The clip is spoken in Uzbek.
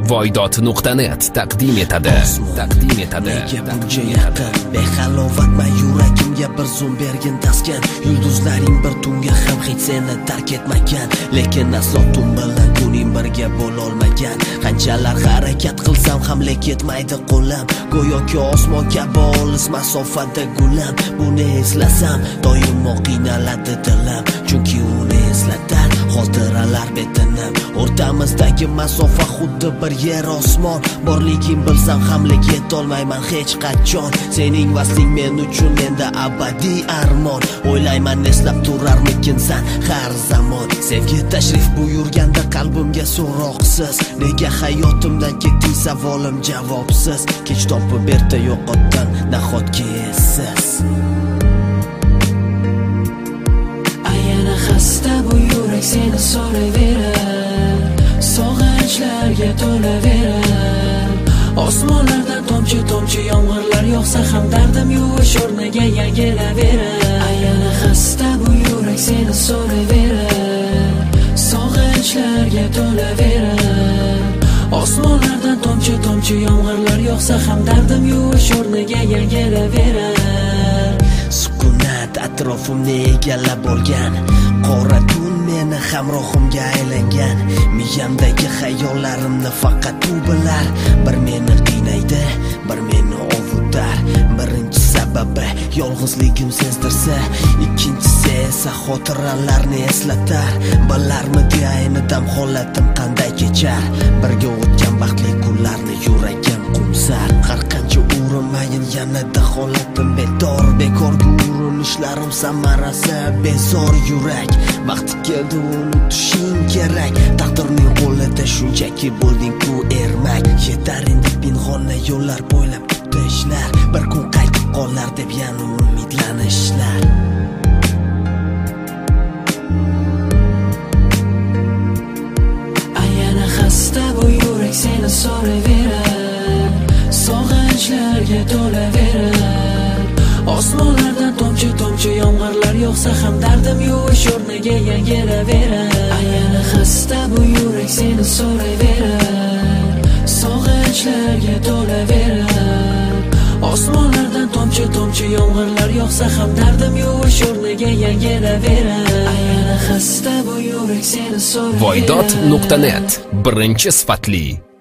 Voydot.net taqdim etadi. Nega buncha yaqin behalovatman yuragimga bir zum bergin taskin. Yulduzlaring bir tunga ham hech seni tark etmagan, lekin aslo tun bilan kuning birga bo'lolmagan. Qanchalar harakat qilsam ham lek yetmaydi qo'lim, go'yoki osmon kabi olis masofada gulam. Buni eslasam doimo qiynaladi dilim, chunki uni eslatar xotiralar betinim. O'rtamizdagi masofa xuddi bir yer osmon, borligim bilsam ham lek yetolmayman hech qachon. Sening vasling men uchun endi abadiy armon, o'ylayman eslab turarmikinsan har zamon. Sevgi tashrif buyurganda qalbimga so'roqsiz, nega hayotimdan ketding savolim javobsiz. Kech topib erta yo'qotdin nahotki essiz. Ayana xasta bu yurak seni so'rayverar, sog'inchlarga to'laverar. Osmonlardan tomchi tomchi yomg'irlar yog'sa ham dardim yuvish o'rniga yangilaverar. Ayana xasta bu yurak seni so'rayverar, sog'inchlarga to'laverar. Osmonlardan tomchi tomchi yomg'irlar yog'sa ham dardim yuvish o'rniga yangilaverar. Sukunat atrofimni egallab olgan, qora tun meni hamrohimga aylangan. Miyamdagi xayollarimni faqat u bilar, bir meni qiynaydi, bir meni ovutar. Birinchi sababi yolg'izligim sezdirsa, ikkinchisi esa xotiralarni eslatar. Bilarmidi ayni dam holatim qanday kechar, birga o'tgan baxtli kunlarni yuragim qumsar. Har qancha urinmayin yanada holatim bedor, bekorga urinishlarim samarasi bezor yurak. Vaqti keldi unutishing kerak, taqdirning qo'lida shunchaki bo'lding-ku ermak. Yetar endi pinhona yo'llar bo'ylab kutdi ishlar, bir kun qaytib qolar deb yana umidlanishlar. Ayana xasta bu yurak seni so'rayverar, sog'inchlarga to'laverar. Osmonlardan tomchi tomchi yomg'irlar yog'sa ham dardim yuvish o'rniga yangilaverar. Ayana xasta bu yurak seni so'rayverar, sog'inchlarga to'laverar. Osmonlardan tomchi tomchi yomg'irlar yog'sa ham dardim yuvish o'rniga yangilaverar. Ayana xasta bu yurak seni so'rayverar. Voydot.net birinchi sifatli